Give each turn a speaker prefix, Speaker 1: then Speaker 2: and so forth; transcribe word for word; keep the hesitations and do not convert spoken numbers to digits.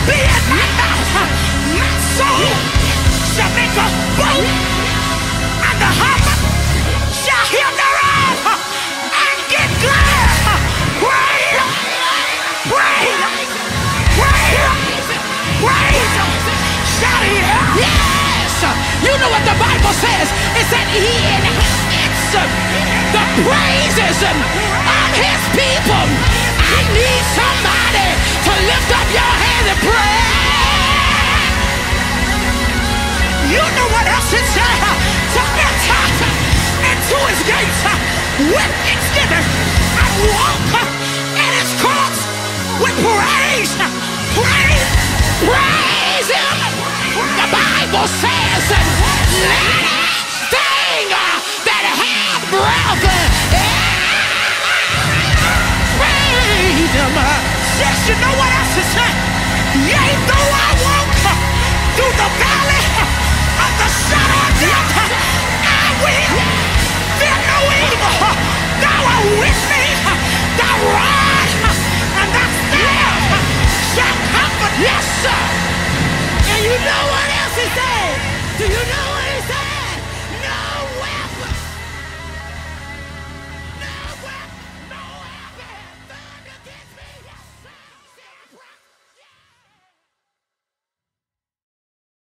Speaker 1: be in my mouth. My soul shall make a boast, and the humble shall hear thereof and get glad. Praise, praise, praise, praise. Shout it. Yes. You know what the Bible says? It said he inhabits the praises of his people. I need somebody to lift up your hand and pray. You know what else it said? To enter into his gates with thanksgiving and walk in his courts with praise. Praise, praise him. The Bible says, let everything that hath breath praise him. Yes, you know what else it said? Yea, though I walk through the valley of the shadow of death, I will fear no evil. Thou art with me, thy rod and thy staff shall comfort. Yes, sir. And you know what else he said? Do you know what